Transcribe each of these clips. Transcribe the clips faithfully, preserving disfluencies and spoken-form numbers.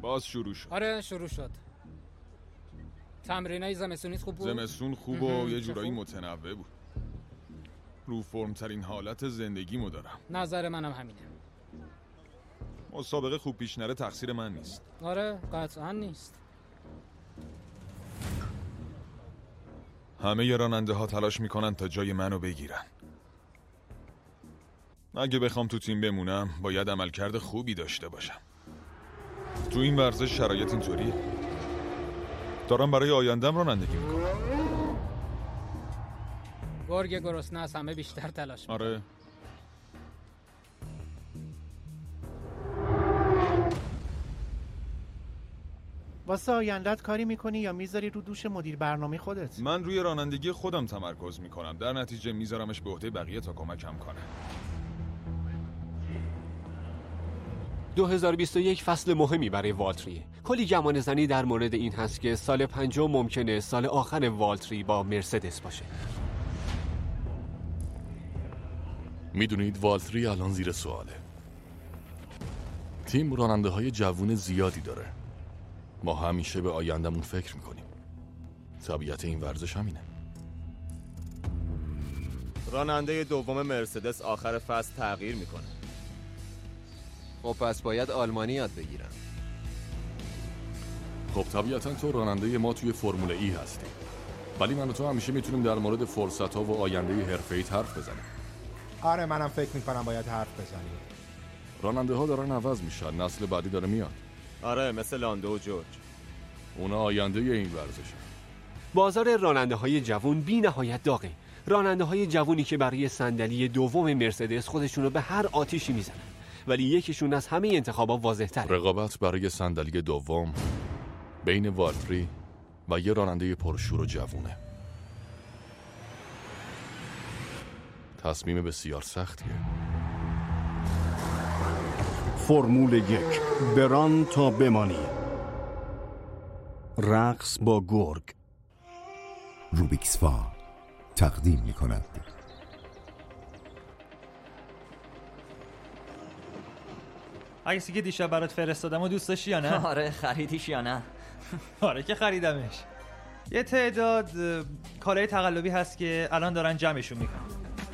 باز شروع شد. آره شروع شد. تمرینای زمستونیت خوب بود؟ زمستون خوب و یه جورایی متنوع بود. رو فرم ترین حالت زندگیمو دارم. نظر منم همینه. مسابقه خوب پیش نره تقصیر من نیست. آره قطعا نیست. همه ی راننده ها تلاش میکنن تا جای منو بگیرن. اگه بخوام تو تیم بمونم باید عملکرد خوبی داشته باشم. تو این ورزش شرایط اینطوری دارم برای آیندم رانندگی میکنم. گرگ گرسنه از همه بیشتر تلاش میکنه. آره. واسه آیندت کاری میکنی یا میذاری رو دوش مدیر برنامه خودت؟ من روی رانندگی خودم تمرکز میکنم، در نتیجه میذارمش به عهده بقیه تا کمکم کنه. دو هزار و بیست و یک فصل مهمی برای والتریه. کلی گمان زنی در مورد این هست که سال پنجم ممکنه سال آخر والتری با مرسدس باشه. میدونید والتری الان زیر سواله. تیم راننده های جوون زیادی داره. ما همیشه به آیندمون فکر میکنیم. طبیعت این ورزش همینه. راننده دوم مرسدس آخر فصل تغییر میکنه. خب پس باید آلمانی یاد بگیرم. خب طبیعتا تو راننده ما توی فرمول ای هستی، ولی من و تو همیشه میتونیم در مورد فرصت ها و آینده حرفه‌ای حرف بزنیم. آره منم فکر میکنم باید حرف بزنیم. راننده ها دارن عوض میشن، نسل بعدی داره میاد. آره مثل لاندو و جورج. اونا آینده این ورزشن. بازار راننده های جوون بی نهایت داغه. راننده های جوونی که برای صندلی دوم مرسدس خودشونو به هر آتیشی میزنن، ولی یکیشون از همه انتخابا واضح تره. رقابت برای صندلی دوم بین والتری و یه راننده پرشور و جوونه. تصمیم بسیار سختیه. فرمول یک، بران تا بمانی. رقص با گرگ. روبیکس فا تقدیم می کند. عکسی که دیشب برات فرستادم و دوست داشتی یا نه؟ آره خریدیش یا نه؟ آره که خریدمش. یه تعداد کالای تقلبی هست که الان دارن جمعشون میکنن.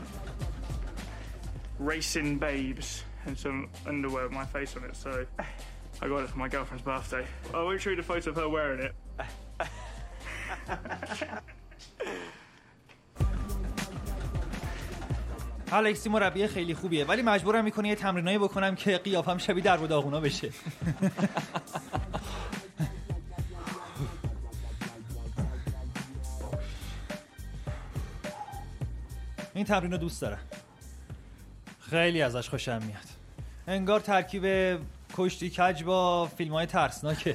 Racing babes and some underwear with my face on it, so I got it for my girlfriend's birthday. I won't show you the photo of her wearing it. الکسی مربی خیلی خوبیه، ولی مجبورم میکنه یه تمرینایی بکنم که قیافم شبیه در و داغونا بشه. این تمرین رو دوست دارم، خیلی ازش خوشم میاد. انگار ترکیب کشتی کج با فیلم‌های ترسناکه.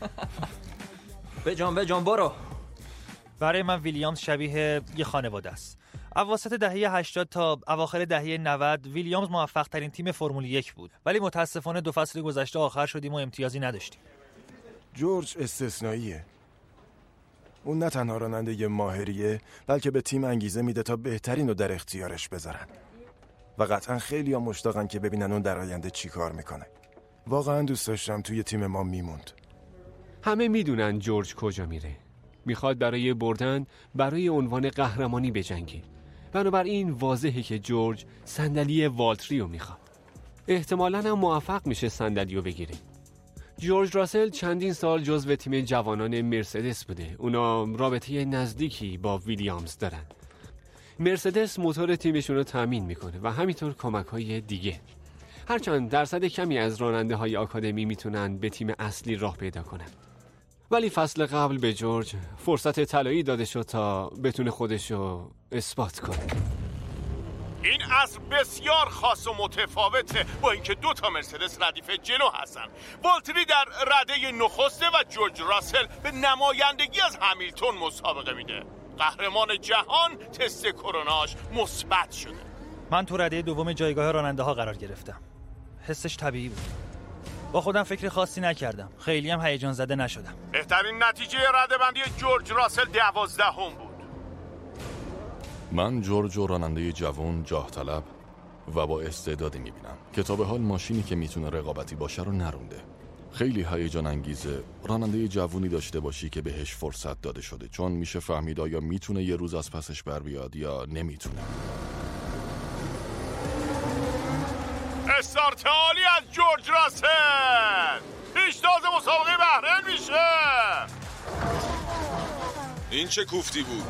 بجان بجان برو. برای من ویلیامز شبیه یه خانواده است. اواسط دهه هشتاد تا اواخر دهه نود ویلیامز موفق ترین تیم فرمول یک بود، ولی متاسفانه دو فصل گذشته آخر شدیم و امتیازی نداشتیم. جورج استثنائیه. اون نه تنها راننده ماهریه، بلکه به تیم انگیزه میده تا بهترین رو در اختیارش بذارن. و قطعا خیلی ها مشتاقن که ببینن اون در آینده چی کار میکنه. واقعا دوست داشتم توی تیم ما میموند. همه میدونن جورج کجا میره. میخواد برای بردن برای عنوان قهرمانی بجنگه. بنابراین واضحه که جورج صندلی والتری رو میخواد. احتمالاً هم موفق میشه صندلی رو بگیره. جورج راسل چندین سال جزو تیم جوانان مرسدس بوده. اونا رابطه نزدیکی با ویلیامز دارن. مرسدس موتور تیمشون رو تامین میکنه و همینطور کمک‌های دیگه. هرچند درصد کمی از راننده های آکادمی میتونن به تیم اصلی راه پیدا کنن. ولی فصل قبل به جورج فرصت طلایی داده شد تا بتونه خودشو اثبات کنه. این عصر بسیار خاص و متفاوته، با اینکه دو تا مرسدس ردیف جلو هستن. والتری در رده نخسته و جورج راسل به نمایندگی از همیلتون مسابقه میده. قهرمان جهان تست کروناش مثبت شده. من تو رده دوم جایگاه راننده ها قرار گرفتم. حسش طبیعی بود. با خودم فکر خاصی نکردم، خیلی هم هیجان زده نشدم. بهترین نتیجه رده‌بندی جورج راسل دوازدهم بود. من جورج و راننده جوان، جاه طلب و با استعدادی میبینم که تا به حال ماشینی که میتونه رقابتی باشه رو نرونده. خیلی هیجان انگیزه راننده جوونی داشته باشی که بهش فرصت داده شده، چون میشه فهمید آیا میتونه یه روز از پسش بر بیاد یا نمیتونه. استارت عالی از جورج راسل، پیشتاز مسابقه بحرین میشه. این چه کوفتی بود؟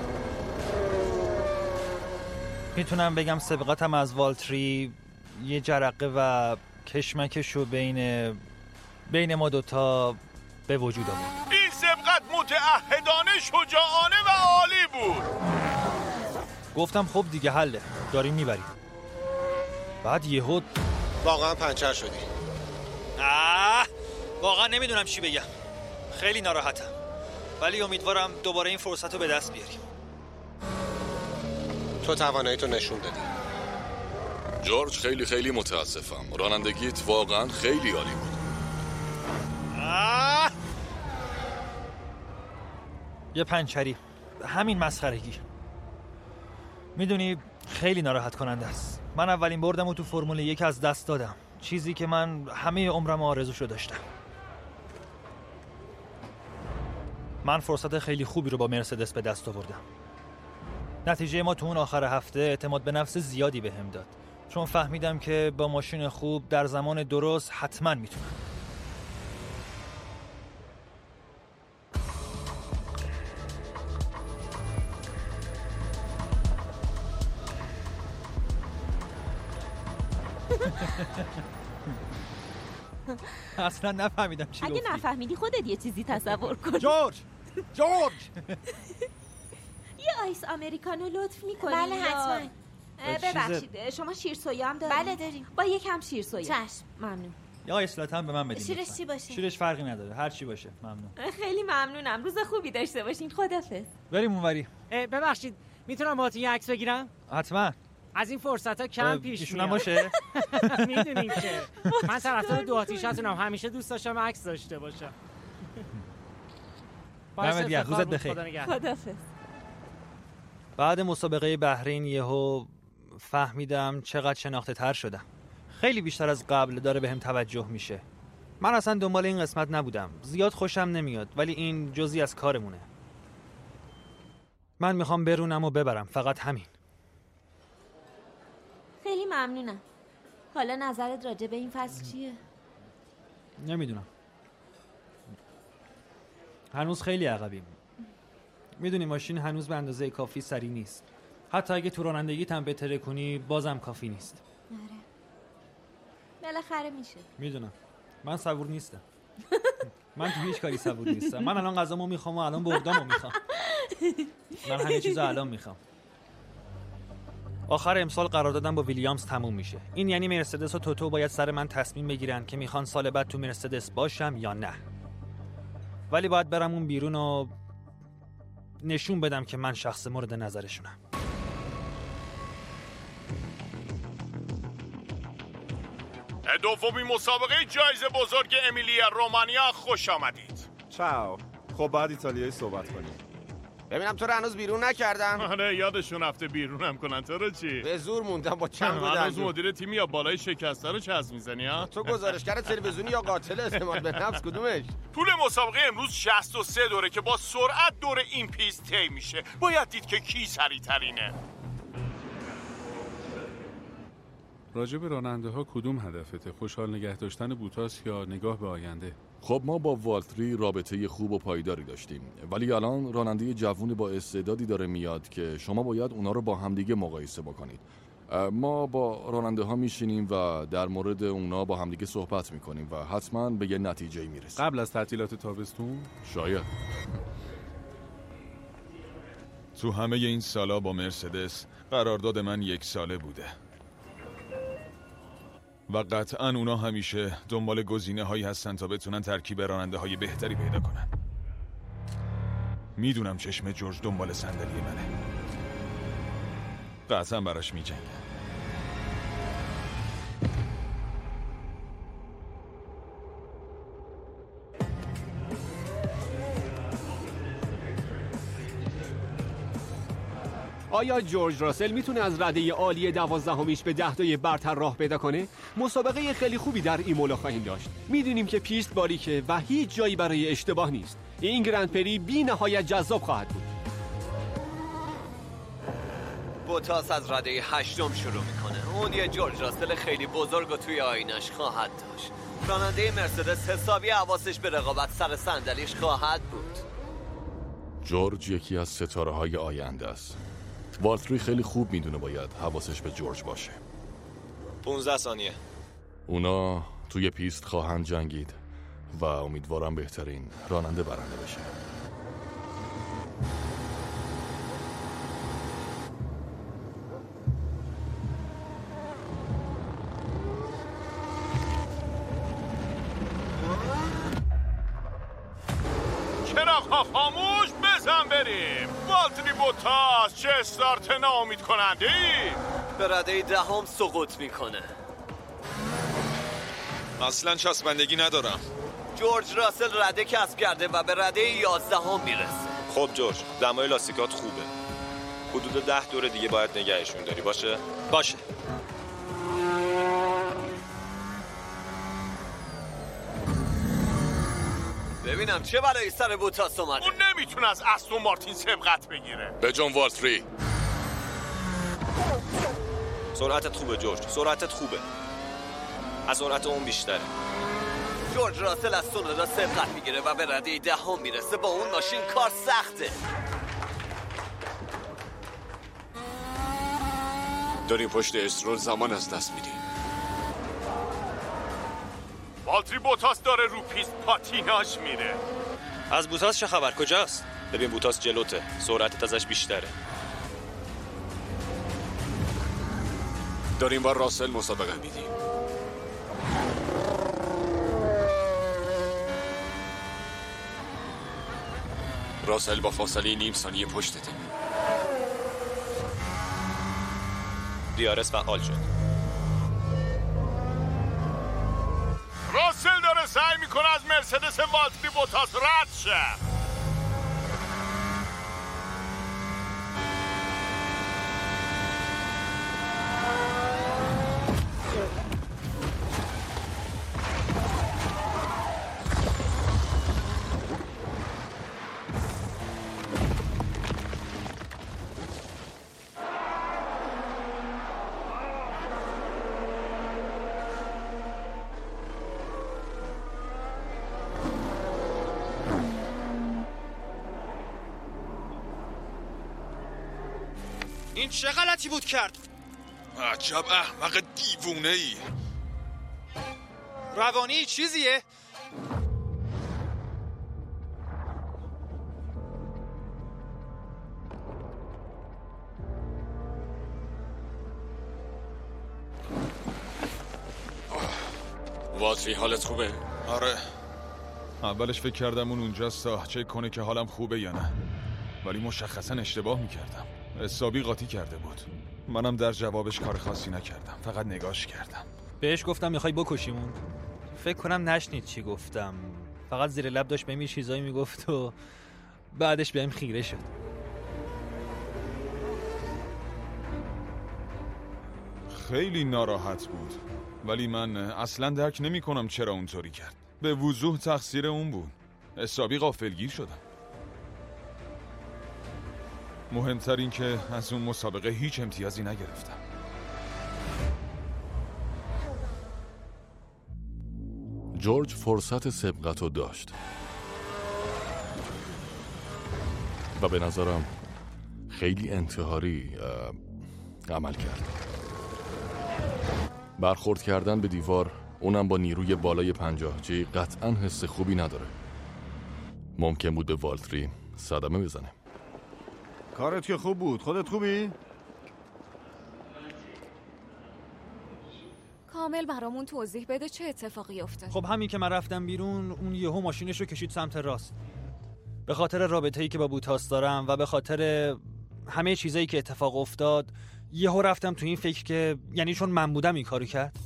میتونم بگم سبقتم از والتری یه جرقه و کشمکشو بین بین ما دوتا به وجود آورد. این سبقت متعهدانه، شجاعانه و عالی بود. گفتم خب دیگه حله، داریم میبریم. بعد یهو واقعا پنچر شدی. آه واقعا نمیدونم چی بگم. خیلی ناراحتم، ولی امیدوارم دوباره این فرصت رو به دست بیاریم. تو توانایی تو نشون دادی. جورج خیلی خیلی متاسفم، رانندگیت واقعا خیلی عالی بود. آه! یه پنچری، همین مسخرگی. میدونی خیلی ناراحت کننده است. من اولین بردم و تو فرمول یک از دست دادم، چیزی که من همه عمرم آرزوشو داشتم. من فرصت خیلی خوبی رو با مرسدس به دست آوردم. نتیجه ما تو اون آخر هفته اعتماد به نفس زیادی بهم داد، چون فهمیدم که با ماشین خوب در زمان درست حتما میتونم. اصلا نفهمیدم چی اگه گفتی. نفهمیدی خودت یه چیزی تصور کن. جورج جورج یه آیس امریکانو لطف میکنی؟ بله حتما. ببخشید شما شیر سویا هم دارید؟ بله داریم. با یکم شیر سویا. چشم. ممنون. یا اصلاً به من بدین. شیرش چی باشه؟ شیرش فرقی نداره، هر چی باشه. ممنون. خیلی ممنونم. روز خوبی داشته باشین. خدافظ. بریم اونوری. ببخشید میتونم باهاتون یه عکس بگیرم؟ حتما. از این فرصت ها کم پیش ایشونم میاد. باشه. میدونین که من طرفدار دو آتیشتونم، همیشه دوست داشتم عکس داشته باشم. دمت گرم، روزت بخیر. خدافظ. بعد مسابقه بحرین یهو فهمیدم چقدر شناخته تر شدم. خیلی بیشتر از قبل داره بهم توجه میشه. من اصلا دنبال این قسمت نبودم، زیاد خوشم نمیاد، ولی این جزئی از کارمونه. من میخوام برونم و ببرم، فقط همین. خیلی ممنونم. حالا نظرت راجع به این فصل چیه؟ نمیدونم. هنوز خیلی عقبیم. میدونی ماشین هنوز به اندازه کافی سریع نیست. حتی اگه تو رانندگیت هم بهتره کنی بازم کافی نیست. آره. بالاخره میشه. میدونم. من صبور نیستم. من تو هیچ کاری صبور نیستم. من الان غذامو میخوام و الان بردامو میخوام. من همه چیزو الان میخوام. آخر امسال قراردادم با ویلیامز تموم میشه. این یعنی مرسدس و توتو باید سر من تصمیم بگیرن که میخوان سال بعد تو مرسدس باشم یا نه. ولی باید برم اون بیرون و نشون بدم که من شخص مورد نظرشونم. دومین مسابقه جایزه بزرگ امیلیا رومانیا، خوش آمدید. چاو. خب بعد ایتالیایی صحبت کنیم. ببینم تو رو هنوز بیرون نکردم. آره یادشون رفته بیرونم کنن. تو رو چی؟ به زور موندم با چند تا هنوز مدیر تیمی یا بالای شکسته رو چسب میزنی ها؟ تو گزارشگر تلویزیونی یا قاتل اعتماد به نفس کدومش؟ طول مسابقه امروز شصت و سه دوره که با سرعت دور این پیست طی میشه. باید دید که کی سریع‌ترینه. راجع به راننده ها کدوم هدفته؟ خوشحال نگه داشتن بوتاس یا نگاه به آینده؟ خب ما با والتری رابطه خوب و پایداری داشتیم، ولی الان راننده جوون با استعدادی داره میاد که شما باید اونا رو با همدیگه مقایسه بکنید. ما با راننده ها میشینیم و در مورد اونا با همدیگه صحبت میکنیم و حتما به یه نتیجه میرسیم. قبل از تعطیلات تابستون؟ شاید. تو همه این سالا با مرسدس قرارداد من یک ساله بوده و قطعاً اونا همیشه دنبال گزینه هایی هستن تا بتونن ترکیب راننده های بهتری پیدا کنن. میدونم چشم جورج دنبال صندلی منه. قطعاً براش میجنگه. آیا جورج راسل میتونه از رده عالی دوازدهمیش به دهتای برتر راه پیدا کنه؟ مسابقه خیلی خوبی در ایمولا خواهیم داشت. میدونیم که پیست باریکه و هیچ جایی برای اشتباه نیست. این گرند پری بی نهایت جذاب خواهد بود. بوتاس از رده هشتم شروع میکنه. اون یه جورج راسل خیلی بزرگ و توی آینش خواهد داشت. راننده مرسدس حسابی حواسش به رقابت سر صندلیش خواهد بود. جورج یکی از ستاره های آینده است. والتری خیلی خوب میدونه باید حواسش به جورج باشه. پونزده ثانیه. اونا توی پیست خواهند جنگید و امیدوارم بهترین راننده برنده بشه. چراغ‌ها خاموش، بزن بریم. والتری بوتاس چه استارت ناامید کننده ای. به رده دهم سقوط میکنه. اصلا چسبندگی ندارم. جورج راسل رده کسب کرده و به رده یازدهم میرسه. خب جورج، دمای لاستیکات خوبه. حدود ده دور دیگه باید نگهشون داری. باشه؟ باشه. ببینم چه بلایی سر بوتاس اومده. اون نمیتونه از استون مارتین سبقت بگیره. به جان والتری. سرعتت خوبه جورج، سرعتت خوبه. از سرعت اون بیشتره. جورج راسل از سونودا سبقت میگیره و به رده دهم میرسه. با اون ماشین کار سخته. داریم پشت استرول زمان از دست میدیم. والتری بوتاس داره رو پیست پاتیناژ میره. از بوتاس چه خبر؟ کجاست؟ ببین بوتاس جلوته، سرعتت ازش بیشتره. داریم با راسل مسابقه میدیم. راسل با فاصله نیم ثانیه پشتته. دیارس فعال شد. راسل داره سعی میکنه از مرسدس والتری بوتاس رد شه. این چه غلطی بود کرد؟ عجب احمق دیوونه ای. روانی چیزیه؟ والتری حالت خوبه؟ آره. اولش فکر کردم اون اونجاست تا چک کنه که حالم خوبه یا نه، ولی مشخصا اشتباه میکردم. حسابی قاطی کرده بود. منم در جوابش کار خاصی نکردم، فقط نگاش کردم. بهش گفتم میخوای بکشیمون. فکر کنم نشنید چی گفتم، فقط زیر لب داشت بهم یه چیزایی میگفت و بعدش بهم خیره شد. خیلی ناراحت بود، ولی من اصلا درک نمی کنم چرا اونطوری کرد. به وضوح تقصیر اون بود. حسابی غافلگیر شدم. مهمتر این که از اون مسابقه هیچ امتیازی نگرفتم. جورج فرصت سبقت رو داشت و به نظرم خیلی انتحاری عمل کرد. برخورد کردن به دیوار، اونم با نیروی بالای پنجاه جی، قطعاً حس خوبی نداره. ممکن بود به والتری صدمه بزنه. کارت که خوب بود. خودت خوبی؟ کامل برامون توضیح بده چه اتفاقی افتاد. خب همین که من رفتم بیرون، اون یهو ماشینش رو کشید سمت راست. به خاطر رابطه‌ای که با بوتاس دارم و به خاطر همه چیزایی که اتفاق افتاد، یهو رفتم تو این فکر که یعنی چون من بودم این کارو کرد.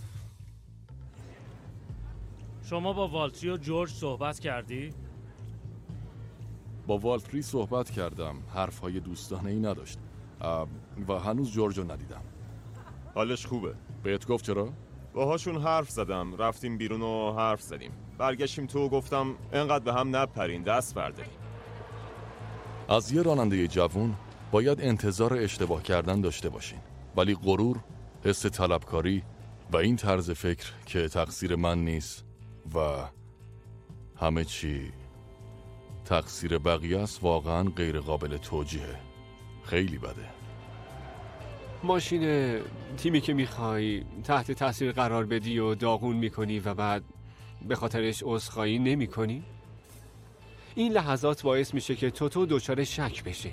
شما با والتری و جورج صحبت کردی؟ با والتری صحبت کردم، حرفهای دوستانه ای نداشت. و هنوز جورج رو ندیدم. حالش خوبه. بهت گفت چرا؟ باهاشون حرف زدم، رفتیم بیرون و حرف زدیم. برگشتیم تو و گفتم انقدر به هم نپرین، دست برداریم. از یه راننده جوون باید انتظار اشتباه کردن داشته باشین، ولی غرور، حس طلبکاری و این طرز فکر که تقصیر من نیست و همه چی تقصیر بقیه است واقعا غیر قابل توجیهه. خیلی بده. ماشین تیمی که میخوای تحت تاثیر قرار بدی و داغون میکنی و بعد به خاطرش عذرخواهی نمیکنی؟ این لحظات باعث میشه که توتو دچار شک بشه.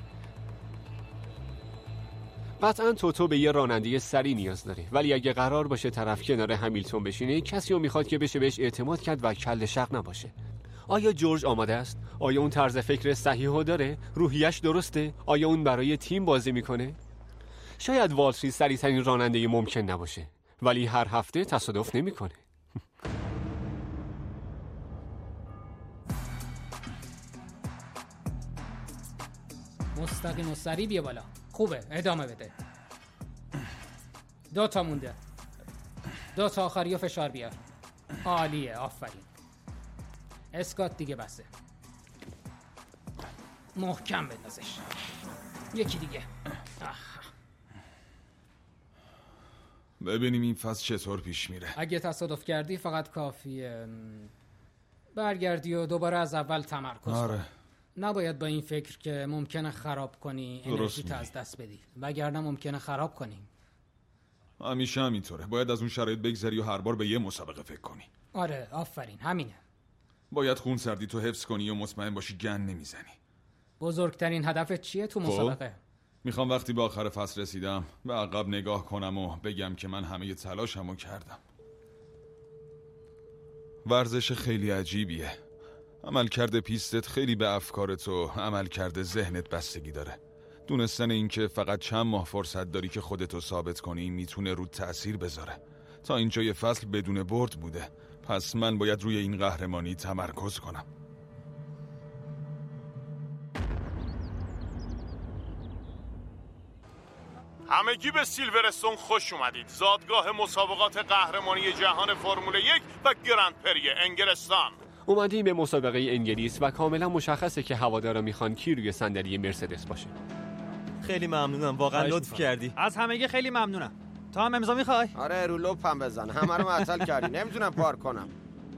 قطعا توتو به یه راننده سری نیاز داره، ولی اگه قرار باشه طرف کنار همیلتون بشینه، کسی رو میخواد که بشه بهش اعتماد کرد و کل شق نباشه. آیا جورج آماده است؟ آیا اون طرز فکر صحیحو داره؟ روحیش درسته؟ آیا اون برای تیم بازی میکنه؟ شاید والتری سریع‌ترین راننده ممکن نباشه، ولی هر هفته تصادف نمیکنه. مستقیم و سریع بیا بالا. خوبه، ادامه بده. دو تا مونده. دو تا آخری و فشار بیار. عالیه، آفرین. اسکات دیگه بسه. محکم بندازش. یکی دیگه. آخ. ببینیم این فصل چطور پیش میره. اگه تصادف کردی فقط کافیه برگردی و دوباره از اول تمرکز کن. آره. نباید با این فکر که ممکنه خراب کنی انرژیت از دست بدی، وگرنه ممکنه خراب کنی. همیشه همینطوره. باید از اون شرایط بگذری و هر بار به یه مسابقه فکر کنی. آره آفرین، همینه. باید خون سردی تو حفظ کنی و مطمئن باشی گن نمیزنی. بزرگترین هدفت چیه تو مسابقه؟ میخوام وقتی به آخر فصل رسیدم به عقب نگاه کنم و بگم که من همه تلاشمو کردم. ورزش خیلی عجیبیه. عملکرد پیستت خیلی به افکارت و عملکرد ذهنت بستگی داره. دونستن این که فقط چند ماه فرصت داری که خودتو ثابت کنی میتونه رو تأثیر بذاره. تا اینجای فصل بدون برد بوده، پس من باید روی این قهرمانی تمرکز کنم. همگی به سیلورستون خوش اومدید، زادگاه مسابقات قهرمانی جهان فرمول یک و گرند پری انگلستان. اومدیم به مسابقه انگلیس و کاملا مشخصه که هوادارا میخوان کی روی صندلی مرسدس باشه. خیلی ممنونم، واقعا لطف کردی. از همگی خیلی ممنونم. تو هم امضا میخوای؟ آره رو لپم بزن، همه رو معطل کردی، نمیتونم پارک کنم.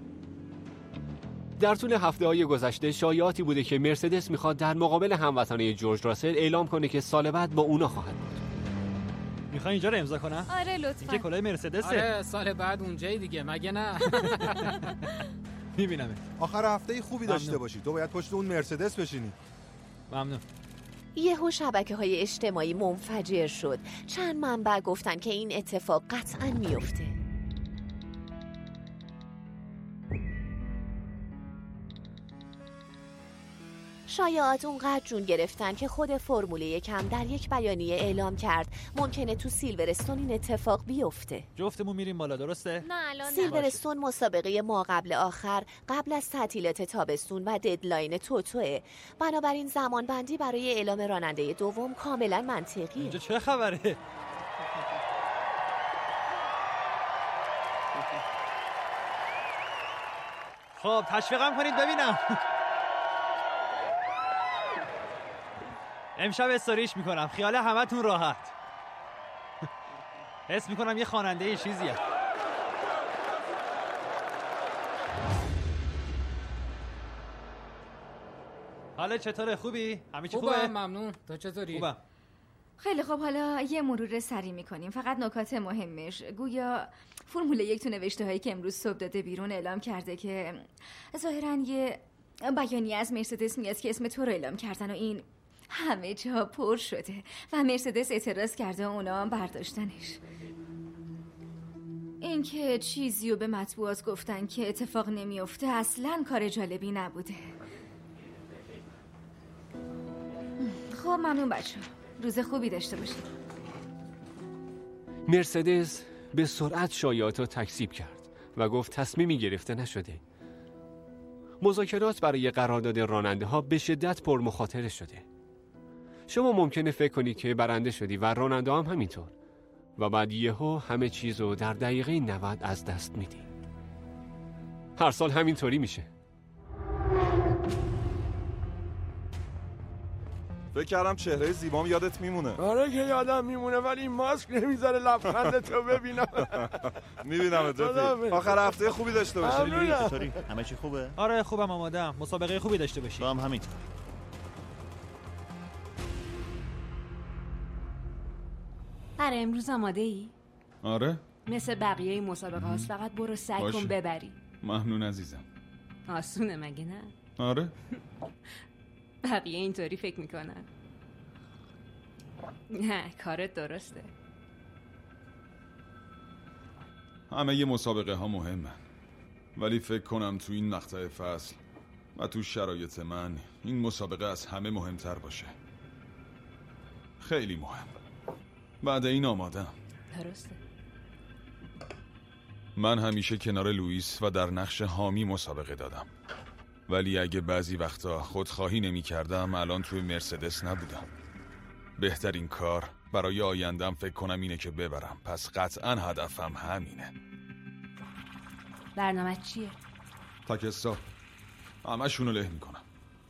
در طول هفته‌های گذشته شایعاتی بوده که مرسدس میخواد در مقابل هموطنه جورج راسل اعلام کنه که سال بعد با اونا خواهد بود. میخوای اینجا رو امضا کنم؟ آره لطفا. اینجا کلاه مرسدسه. آره سال بعد اونجای دیگه، مگه نه؟ میبینمه. آخر هفته خوبی داشته باشی. تو باید پشت اون مرسدس بشینی. ممنون. یهو شبکه‌های اجتماعی منفجر شد. چند منبع گفتن که این اتفاق قطعاً میفته. شایعات اونقدر جون گرفتن که خود فرمول یکم در یک بیانیه اعلام کرد ممکنه تو سیلورستون این اتفاق بیفته. جفتمون میریم بالا، درسته؟ نه الان سیلورستون مسابقه ما قبل آخر قبل از تعطیلات تابستون و ددلاین توتوه. بنابراین زمان بندی برای اعلام راننده دوم کاملا منطقیه. اینجا چه خبره؟ خب تشویقم کنید ببینم. امشب استوریش میکنم، خیال همتون راحت. حس میکنم یه خواننده یه چیزیه. حالا چطوره؟ خوبی؟ همه چی خوبه؟ خوبم ممنون. تو چطوری؟ خوبم. خیلی خب، حالا یه مرور سری میکنیم. فقط نکات مهمش، گویا فرمول یک تو نوشته هایی که امروز صبح داده بیرون اعلام کرده که ظاهراً یه بیانیه از مرسدس میاد که اسم تو رو اعلام کردن و این همه جا پر شده و مرسدس اعتراض کرده و اونا برداشتنش. اینکه چیزی رو به مطبوعات گفتن که اتفاق نمیفته اصلاً کار جالبی نبوده. خب ممنون بچه، روز خوبی داشته باشید. مرسدس به سرعت شایعات رو تکذیب کرد و گفت تصمیمی گرفته نشده. مذاکرات برای قرارداد راننده ها به شدت پرمخاطره شده. شما ممکنه فکر کنی که برنده شدی و راننده هم همینطور و بعد یهو همه چیز رو در دقیقه نود از دست میدی. هر سال همینطوری میشه. فکر کردم چهره زیبام یادت میمونه. آره که یادم میمونه ولی این ماسک نمیذاره لبخندتو ببینم. میبینم رفیق. آخر هفته خوبی داشته باشی. چطوری؟ همه چی خوبه؟ آره خوبم، آماده‌ام. مسابقه خوبی داشته باشی. تو هم همینطور. برای امروز آماده ای؟ آره؟ مثل بقیه این مسابقه هاست، فقط برو سعی باشه. کن ببری. ممنون عزیزم. آسونه مگه نه؟ آره؟ بقیه اینطوری فکر میکنن. نه کارت درسته. همه یه مسابقه ها مهمه، ولی فکر کنم تو این مقطع فصل و تو شرایط من این مسابقه از همه مهمتر باشه. خیلی مهم. بعد این آمادم. درسته. من همیشه کنار لوئیس و در نقش حامی مسابقه دادم، ولی اگه بعضی وقتا خودخواهی نمی کردم الان توی مرسدس نبودم. بهترین کار برای آیندم فکر کنم اینه که ببرم، پس قطعا هدفم همینه. برنامه چیه؟ تاکستا همه شونو له میکنم.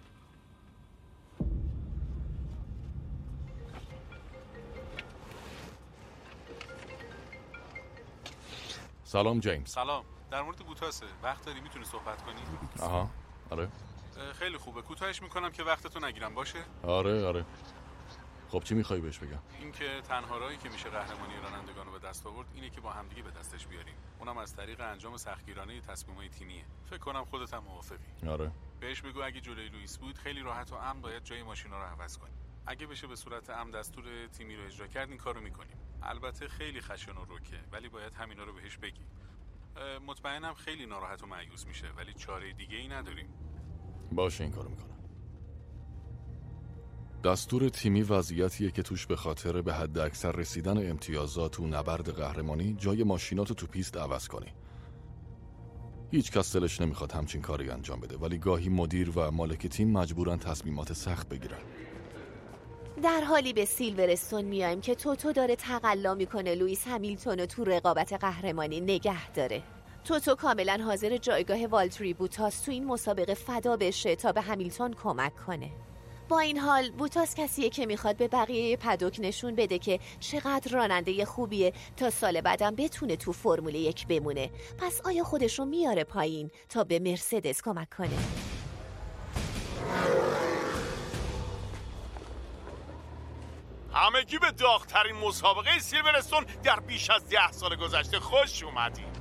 سلام جیمز. سلام. در مورد بوتاسه. وقت داری میتونی صحبت کنی؟ آها. آره. خیلی خوبه. کوتاهش میکنم که وقتتو نگیرم باشه؟ آره آره. خب چی میخوای بهش بگم؟ اینکه تنها راهی که میشه قهرمانی رانندگان رو به دست آورد اینه که با همدیگه به دستش بیاریم. اونم از طریق انجام سختگیرانه تصمیمای تیمیه. فکر کنم خودت هم موافقی. آره. بهش بگو اگه جلوی لوئیس بود خیلی راحت و امن باید جای ماشینا رو عوض کنیم. اگه بشه به صورت امن دستور تیمی رو اجرا کرد این کارو میکنیم. البته خیلی خشن و روکه ولی باید همینا رو بهش بگی. مطمئنم خیلی ناراحت و مایوس میشه ولی چاره دیگه ای نداریم. باشه این کارو میکنم. دستور تیمی وضعیتیه که توش به خاطر به حد اکثر رسیدن امتیازات و نبرد قهرمانی جای ماشیناتو تو پیست عوض کنی. هیچ کس دلش نمیخواد همچین کاری انجام بده ولی گاهی مدیر و مالک تیم مجبورن تصمیمات سخت بگیرن. در حالی به سیلورستون میایم که توتو داره تقلا میکنه لوئیس همیلتون رو تو رقابت قهرمانی نگه داره. توتو کاملا حاضر جایگاه والتری بوتاس تو این مسابقه فدا بشه تا به همیلتون کمک کنه. با این حال بوتاس کسیه که میخواد به بقیه پدوک نشون بده که چقدر راننده خوبیه تا سال بعدم بتونه تو فرمول یک بمونه. پس آیا خودشو میاره پایین تا به مرسدس کمک کنه؟ همگی به داغ‌ترین مسابقه سیلورستون در بیش از ده سال گذشته خوش اومدید.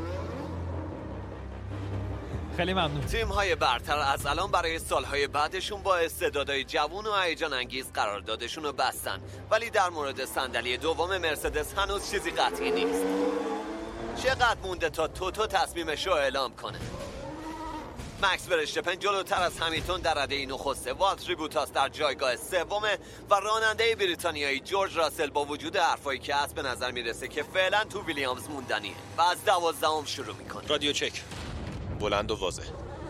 خیلی ممنون. تیم‌های برتر از الان برای سالهای بعدشون با استعدادهای جوون و هیجان انگیز قراردادشون رو بستن، ولی در مورد صندلی دوم مرسدس هنوز چیزی قطعی نیست. چقدر مونده تا توتو تصمیمش رو اعلام کنه؟ مکس ورشتپن جلوتر از همیلتون در رده نخسته، والتری بوتاس در جایگاه سومه و راننده بریتانیایی جورج راسل با وجود حرفایی که هست به نظر میرسه که فعلا تو ویلیامز موندنیه و از دوازدهم شروع میکنه. رادیو چک بلند و واضح.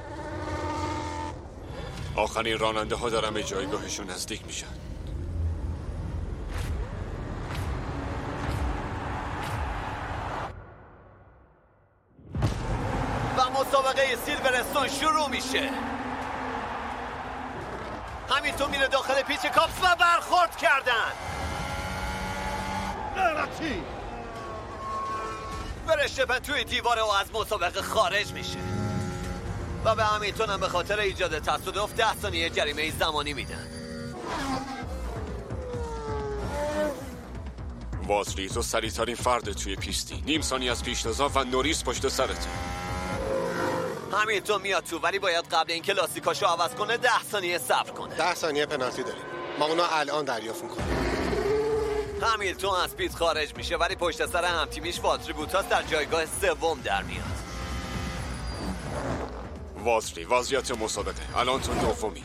آخرین راننده ها دارن به جایگاهشون نزدیک میشن. و مسابقه سیلورستون شروع میشه. همیلتون میره داخل پیچ کاپس و برخورد کردن. لعنتی! ورشتپن توی دیواره و از مسابقه خارج میشه و به همیلتون هم به خاطر ایجاد تصادف ده ثانیه جریمه زمانی میدن. والتری تو سریع‌ترین فرد توی پیستی، نیم ثانیه از پیشتازا و نوریس پشت سرت. همیلتون میاد تو ولی باید قبل اینکه لاستیکاشو عوض کنه ده ثانیه صبر کنه. ده ثانیه پنالتی داریم. ما اونو الان دریافت میکنیم. همیلتون از پیت خارج میشه ولی پشت سر همتیمیش والتری بوتاس در جایگاه سوم در میاد. والتری وضعیت مسابقه الان تو دومی.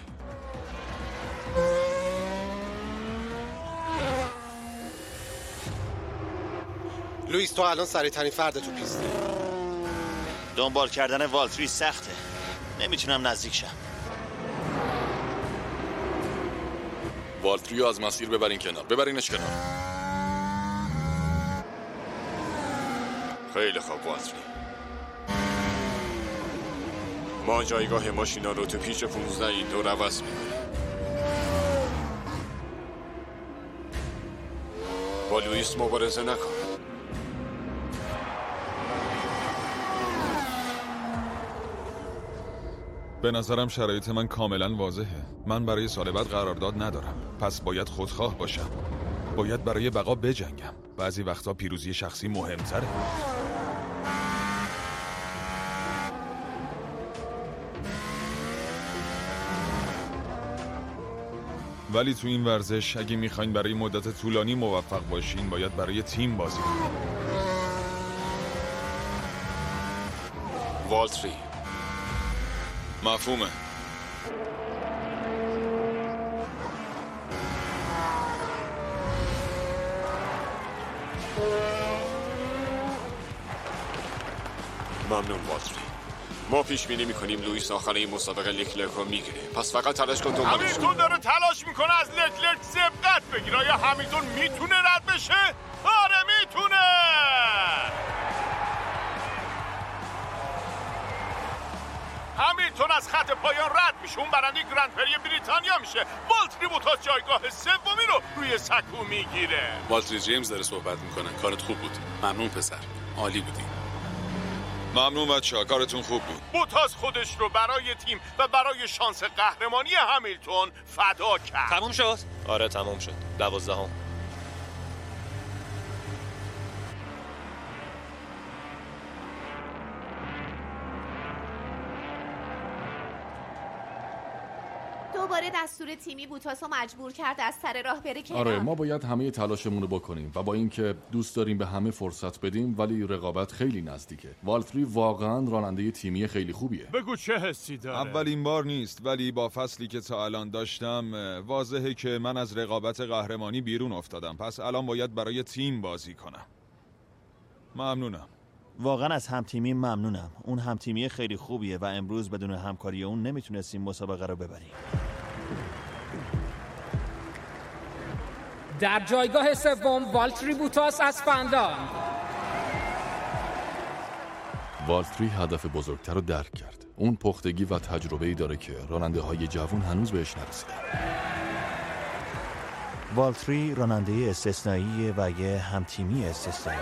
لوئیس تو الان سریع‌ترین فرد تو پیستی. دنبال کردن والتری سخته. نمیتونم نزدیک شم. والتری از مسیر ببرین کنار، ببرینش کنار. خیلی خوب والتری. ما جایگاه ماشینا رو تو پیچ پونزده این دور عوض میکنیم. با لوئیس مبارزه نکن. به نظرم شرایط من کاملا واضحه. من برای سال بعد قرارداد ندارم، پس باید خودخواه باشم. باید برای بقا بجنگم. بعضی وقتا پیروزی شخصی مهمتره. ولی تو این ورزش اگه میخواین برای مدت طولانی موفق باشین باید برای تیم بازی کنین. والتری مفهومه. ممنون والتری. ما پیش بینی میکنیم لوئیس آخر این مسابقه لکلرک رو میگیره، پس فقط تلاش کن دنبالش کن. همیلتون داره تلاش میکنه از لکلرک سبقت بگیره. آیا همیلتون میتونه رد بشه؟ آره میتونه. همیلتون از خط پایان رد میشه، اون برنده گرند پری بریتانیا میشه. والتری بوتاس جایگاه سومی رو روی سکو میگیره. والتری جیمز داره صحبت میکنه. کارت خوب بود. ممنون پسر، عالی بودی. ممنون بچه‌ها، کارتون خوب بود. بوتاس خودش رو برای تیم و برای شانس قهرمانی همیلتون فدا کرد. تموم شد؟ آره تموم شد. دوازدهم. دوباره دستور تیمی بوتاس رو مجبور کرد از سر راه بره کنار. آره ما باید همه تلاشمون رو بکنیم و با اینکه دوست داریم به همه فرصت بدیم ولی رقابت خیلی نزدیکه. والتری واقعا راننده تیمی خیلی خوبیه. بگو چه حسی داره؟ اولین بار نیست، ولی با فصلی که تا الان داشتم واضحه که من از رقابت قهرمانی بیرون افتادم، پس الان باید برای تیم بازی کنم. ممنونم. واقعا از همتیمی ممنونم. اون همتیمی خیلی خوبیه و امروز بدون همکاری اون نمیتونستیم مسابقه رو ببریم. در جایگاه سوم والتری بوتاس از فندان. والتری هدف بزرگتر رو درک کرد. اون پختگی و تجربه‌ای داره که راننده های جوان هنوز بهش نرسیدن. والتری راننده استثنائیه و یه همتیمی استثنایی.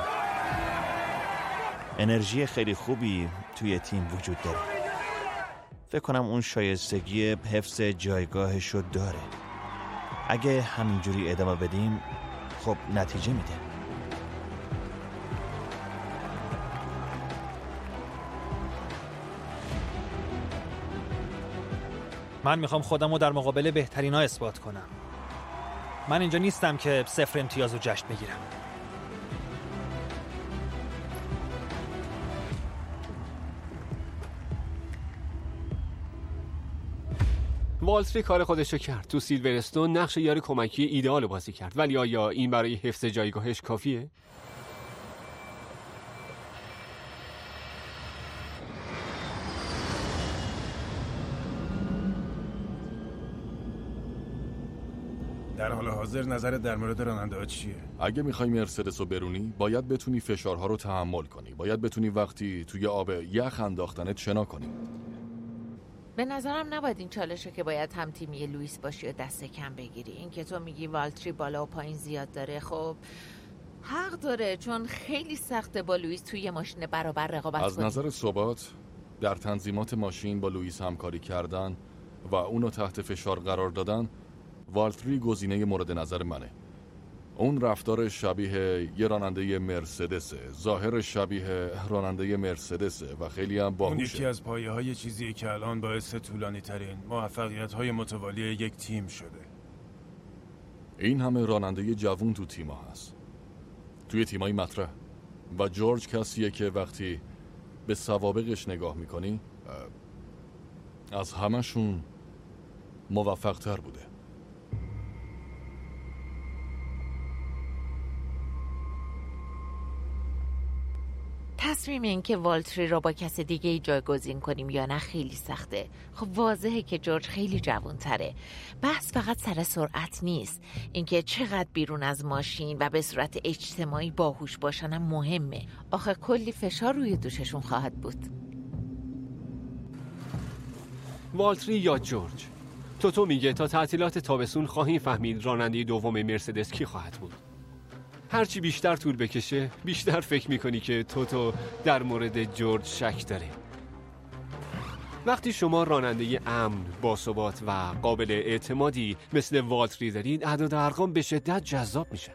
انرژی خیلی خوبی توی تیم وجود داره. فکر کنم اون شایستگی حفظ جایگاهش رو داره. اگه همینجوری ادامه بدیم خب نتیجه میده. من میخوام خودم رو در مقابل بهترین ها اثبات کنم. من اینجا نیستم که صفر امتیاز رو جشن بگیرم. والتری کار خودشو کرد. تو سیلورستون نقش یار کمکی ایدئال بازی کرد، ولی آیا این برای حفظ جایگاهش کافیه؟ در حال حاضر نظرت در مورد راننده‌ها چیه؟ اگه میخوای مرسدس رو برونی باید بتونی فشارها رو تحمل کنی. باید بتونی وقتی توی آب یخ انداختنت شنا کنی. به نظرم نباید این چالشه که باید هم تیمی لوئیس باشی و دست کم بگیری. این که تو میگی والتری بالا و پایین زیاد داره، خب حق داره، چون خیلی سخته با لوئیس توی ماشین برابر رقابت کنی. از نظر ثبات در تنظیمات ماشین با لوئیس همکاری کردن و اونو تحت فشار قرار دادن، والتری گزینه مورد نظر منه. اون رفتار شبیه یه راننده مرسدسه، ظاهر شبیه راننده مرسدسه و خیلی هم باهوشه. اون یکی از پایه های چیزیه که الان باعث طولانی ترین موفقیت های متوالی یک تیم شده. این همه راننده جوون تو تیما هست، توی تیمای مطرح، و جورج کسیه که وقتی به سوابقش نگاه میکنی از همشون موفق تر بوده. تصمیم این که والتری رو با کس دیگه ای جایگزین کنیم یا نه خیلی سخته. خب واضحه که جورج خیلی جوان‌تره. بحث فقط سر سرعت نیست، اینکه چقدر بیرون از ماشین و به صورت اجتماعی باهوش باشن هم مهمه. آخه کلی فشار روی دوششون خواهد بود. والتری یا جورج؟ توتو میگه تا تعطیلات تابستون خواهیم فهمید راننده دوم مرسدس کی خواهد بود. هرچی بیشتر طول بکشه بیشتر فکر میکنی که توتو در مورد جورج شک داره. وقتی شما راننده امن، باثبات و قابل اعتمادی مثل والتری دارید، اعداد و ارقام به شدت جذاب میشن.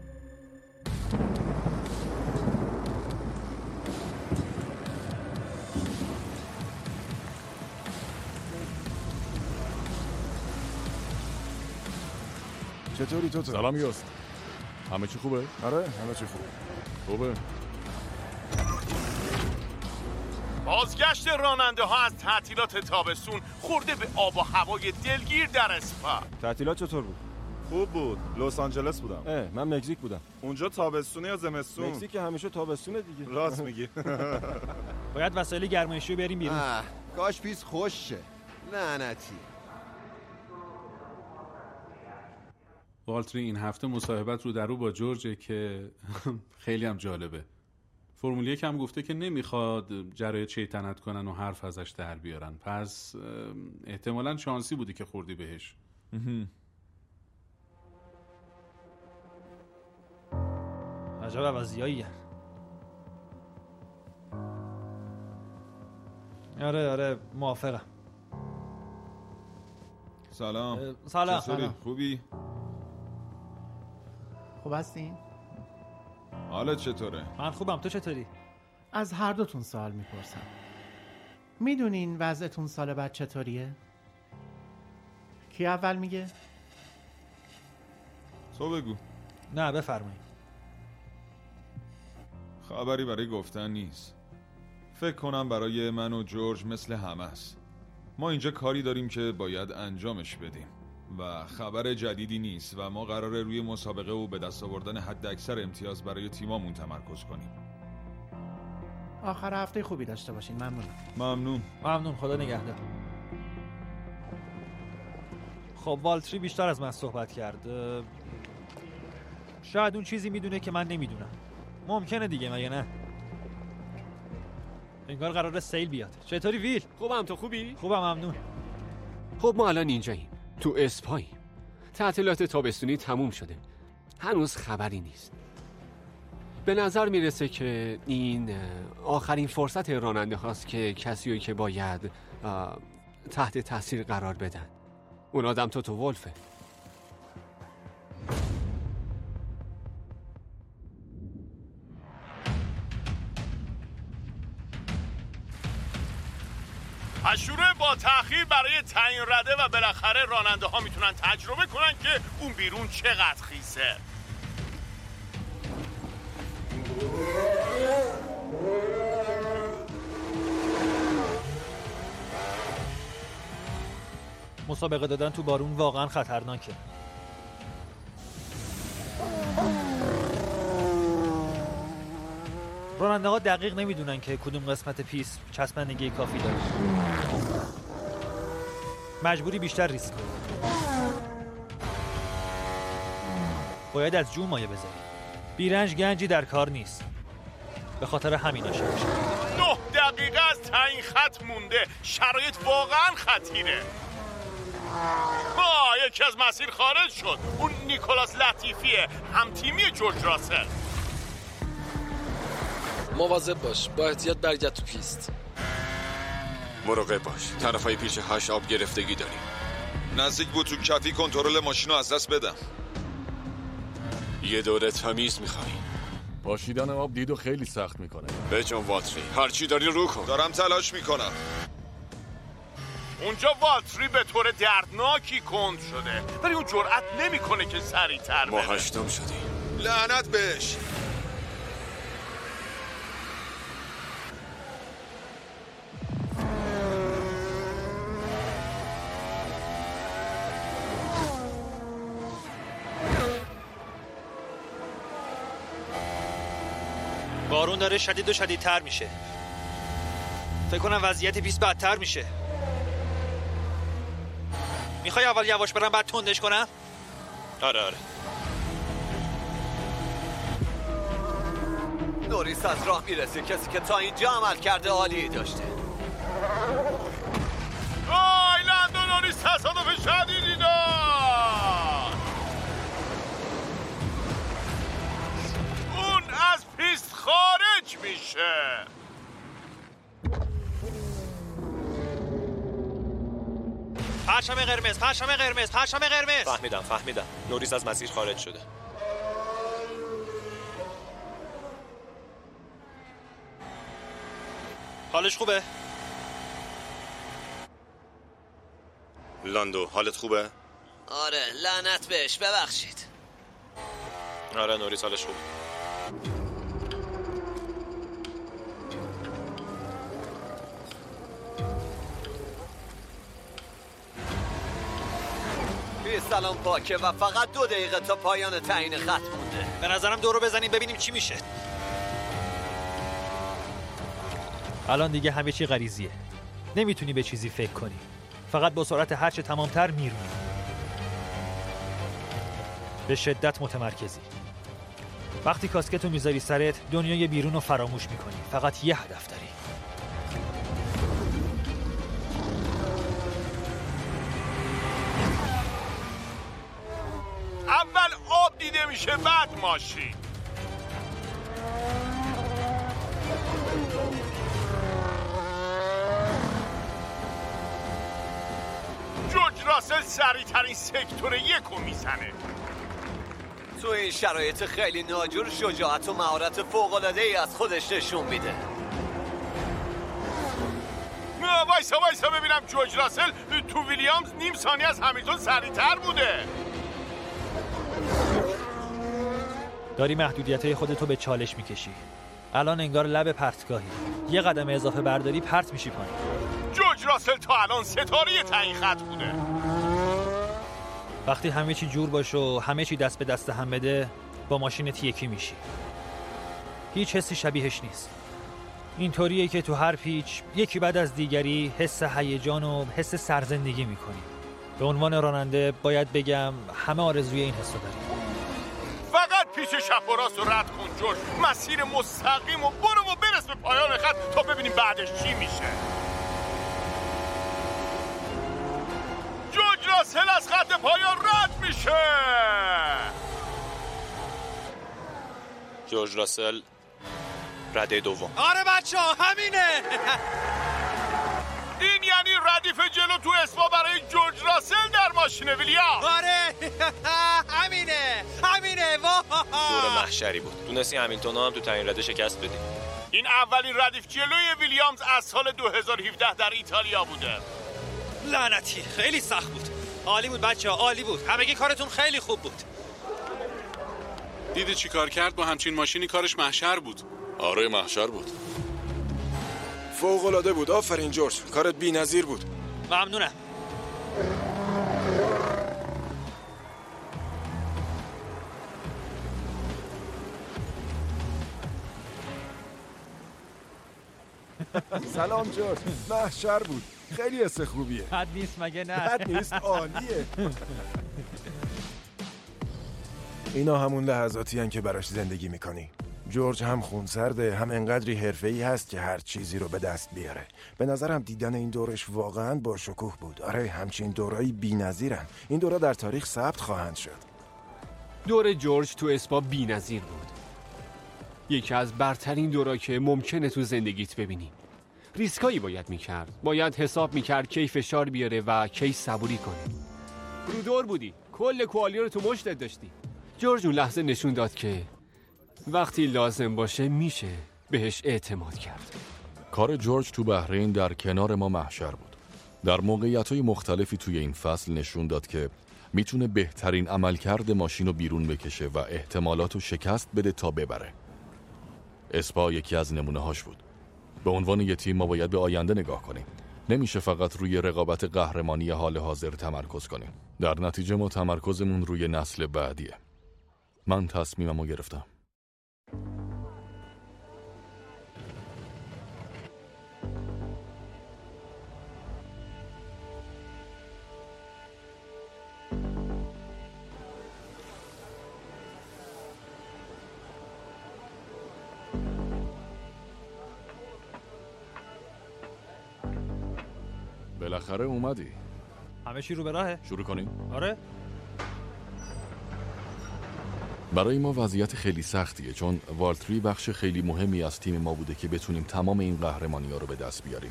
چطوری توتو؟ سلام یوست. همه چی خوبه؟ آره همه چی خوبه. خوبه. بازگشت راننده ها از تعطیلات تابستون خورده به آب و هوای دلگیر در اسپا. تعطیلات چطور بود؟ خوب بود. لس آنجلس بودم. اه من مکزیک بودم. اونجا تابستونه یا زمستون؟ مکزیک که همیشه تابستونه دیگه. راست میگی. باید وسایل گرمایشی رو بریم بیرون. کاش پیس خوش شه. لعنتی. والتری این هفته مصاحبت رو در رو با جورج که خیلی هم جالبه. فرمول یک هم گفته که نمیخواد جرایت شیطنت کنن و حرف ازش در بیارن، پس احتمالاً شانسی بودی که خوردی بهش. عجب عوضیاییه. آره آره موافقم. سلام. سلام. چطوری؟ خوبی؟ خوب هستین؟ حالت چطوره؟ من خوبم، تو چطوری؟ از هر دوتون سوال میپرسم. میدونین وضعتون سال بعد چطوریه؟ کی اول میگه؟ تو بگو. نه بفرمایید. خبری برای گفتن نیست. فکر کنم برای من و جورج مثل همه است. ما اینجا کاری داریم که باید انجامش بدیم و خبر جدیدی نیست و ما قراره روی مسابقه و به دست آوردن حد اکثر امتیاز برای تیمامون تمرکز کنیم. آخر هفته خوبی داشته باشین. ممنونم. ممنون. ممنون. خدا نگهدار. خب والتری بیشتر از من صحبت کرد. شاید اون چیزی میدونه که من نمیدونم. ممکنه دیگه، مگه نه؟ انگار قراره سیل بیاد. چطوری ویل؟ خوبم، تو خوبی؟ خوبم ممنون. خب ما الان اینجاییم، تو اسپاییم. تعطیلات تابستونی تموم شده، هنوز خبری نیست. به نظر میرسه که این آخرین فرصت راننده هاست که کسیوی که باید تحت تاثیر قرار بدن. اون آدم توتو ولفه. اشوره با تأخیر برای تعیین رده و بالاخره راننده ها میتونن تجربه کنن که اون بیرون چقدر خیسه. مسابقه دادن تو بارون واقعا خطرناکه. راننده ها دقیق نمیدونن که کدوم قسمت پیست چسبندگی کافی داره. مجبوری بیشتر ریسک کنی. باید از جون مایه بذاری. بیرنج گنجی در کار نیست. به خاطر همین عاشق میشه. نه دقیقه از تعیین خط مونده. شرایط واقعا خطیره. آه یکی از مسیر خارج شد. اون نیکولاس لطیفیه، هم تیمی جورج راسل. مواظب باش، با احتیاط برگرد تو پیست. مراقب باش، طرفای پیش هشت آب گرفتگی داریم. نزدیک بود تو کفی کنترل ماشین رو از دست بدم. یه دوره تمیز میخوایی. پاشیدن آب دیدو خیلی سخت میکنه. به جان والتری، هرچی داری رو کن. دارم تلاش میکنم. اونجا والتری به طور دردناکی کند شده، ولی اون جرأت نمیکنه که سریعتر بره. ما هشتم شدیم. لعنت بهش. بارون داره شدید و شدیدتر میشه. فکر کنم وضعیت پیست بدتر میشه. میخوای اول یواش برم بعد تندش کنم؟ آره آره. نوریس از راه میرسه، کسی که تا اینجا عمل کرده عالی داشته. آی لندو نوریس تصادف شدیدی داشت. اون از پیست خارج میشه. پرچم قرمز، پرچم قرمز، پرچم قرمز. فهمیدم فهمیدم نوریس از مسیر خارج شده. حالش خوبه؟ لاندو حالت خوبه؟ آره لعنت بهش، ببخشید. آره نوریس حالش خوبه. سلام پاکه و فقط دو دقیقه تا پایان تعیین خط مونده. به نظرم دورو بزنیم ببینیم چی میشه. الان دیگه همه چی غریزیه. نمیتونی به چیزی فکر کنی. فقط با سرعت هرچه تمامتر میرونی. به شدت متمرکزی. وقتی کاسکتو میذاری سرت دنیای بیرون رو فراموش میکنی. فقط یه هدف داری. اول آب دیده میشه بعد ماشین. جورج راسل سریع ترین سکتور یکو میزنه. تو این شرایط خیلی ناجور شجاعت و مهارت فوق‌العاده‌ای از خودش نشون میده. وایسا وایسا ببینم جورج راسل تو ویلیامز نیم ثانیه از همیلتون سریعتر بوده. داری محدودیت‌های خودتو به چالش میکشی. الان انگار لب پرتگاهی. یه قدم اضافه برداری پرت میشی پایین. جورج راسل تا الان ستاره تعیین خط بوده. وقتی همه چی جور باشه و همه چی دست به دست هم بده با ماشینت یکی میشی. هیچ حسی شبیهش نیست. اینطوریه که تو هر پیچ یکی بعد از دیگری حس هیجان و حس سرزندگی میکنی. به عنوان راننده باید بگم همه آرزوی این حسو داریم. فقط پیچ چپ و راست رو رد کن جورج. مسیر مستقیم و برو و برس به پایان خط تا ببینیم بعدش چی میشه. جورج راسل از خط پایان رد میشه. جورج راسل رده دوم. آره بچه ها همینه. این یعنی ردیف جلو تو اسما برای جورج راسل در ماشین ویلیام. آره همینه همینه. واه دور محشری بود. تونستی همیلتون هم تو تعیین رده شکست بدی. این اولین ردیف جلوی ویلیامز از سال دو هزار و هفده در ایتالیا بوده. لعنتی خیلی سخت بود. عالی بود بچه ها عالی بود. همگی کارتون خیلی خوب بود. دیدی چی کار کرد با همچین ماشینی؟ کارش محشر بود. آره محشر بود. فوق‌العاده بود. آفرین جورج، کارت بی‌نظیر بود. ممنونم. سلام جورج، محشر بود. خیلی حس خوبیه. بد نیست مگه نه؟ بد نیست، عالیه. اینا همون لحظاتی هن که براش زندگی میکنی. جورج هم خونسرده هم انقدری حرفه‌ای هست که هر چیزی رو به دست بیاره. به نظرم دیدن این دورش واقعاً با شکوه بود. آره همچین دورایی بی‌نظیرن. این دورا در تاریخ ثبت خواهند شد. دور جورج تو اسپا بی‌نظیر بود. یکی از برترین دورا که ممکنه تو زندگیت ببینی. ریسکایی باید میکرد. باید حساب میکرد کی فشار بیاره و کی صبوری کنه. رو دور بودی. کل کوالی رو تو مشتت داشتی. جورج اون لحظه نشون داد که وقتی لازم باشه میشه بهش اعتماد کرد. کار جورج تو بحرین در کنار ما محشر بود. در موقعیت‌های مختلفی توی این فصل نشون داد که میتونه بهترین عملکرد ماشین رو بیرون بکشه و احتمالاتو شکست بده تا ببره. اسپا یکی از نمونه‌هاش بود. به عنوان یه تیم ما باید به آینده نگاه کنیم. نمیشه فقط روی رقابت قهرمانی حال حاضر تمرکز کنیم. در نتیجه ما تمرکزمون روی نسل بعدیه. من تصمیممو گرفتم. بالاخره اومدی. همه چی رو به راهه. شروع کنیم؟ آره. برای ما وضعیت خیلی سختیه، چون والتری بخش خیلی مهمی از تیم ما بوده که بتونیم تمام این قهرمانی‌ها رو به دست بیاریم.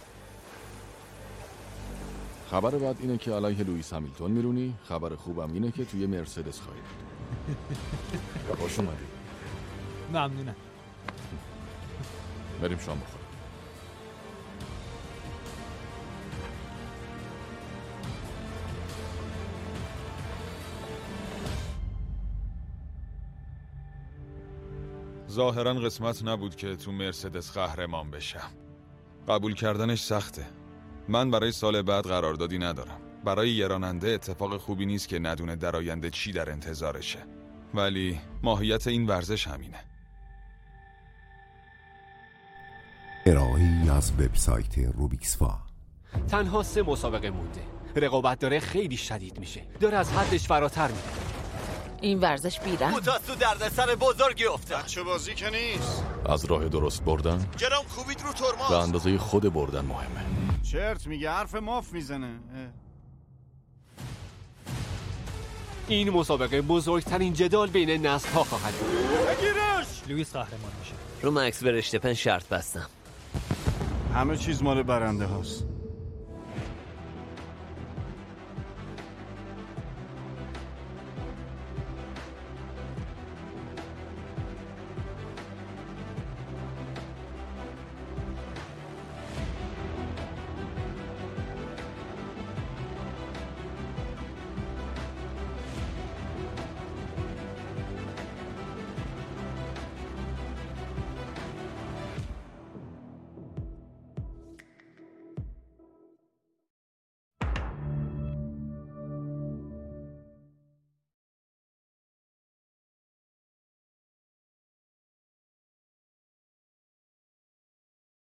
خبر بعد اینه که علیه لوئیس همیلتون میرونی، خبر خوبم اینه که توی مرسدس خواهی بود. خوش اومدی. ممنونم. بریم شام بخوریم. ظاهرا قسمت نبود که تو مرسدس قهرمان بشم. قبول کردنش سخته. من برای سال بعد قراردادی ندارم. برای یه راننده اتفاق خوبی نیست که ندونه در آینده چی در انتظارشه. ولی ماهیت این ورزش همینه. ارائه‌ای از وبسایت روبیکسوا. تنها سه مسابقه مونده. رقابت داره خیلی شدید میشه. داره از حدش فراتر میره. این ورزش بیرم. بوتاس تو دردسر بزرگی افتاد. بچه بازی که نیست. از راه درست بردن جرام کوبید رو ترماز. به اندازه خود بردن مهمه. چرت میگه، حرف ماف میزنه. این مسابقه بزرگترین جدال بین نسل‌ها خواهد بود. بگیرش! لوئیس قهرمان میشه. رو مکس ورشتپن شرط بستم. همه چیز مال برنده هاست.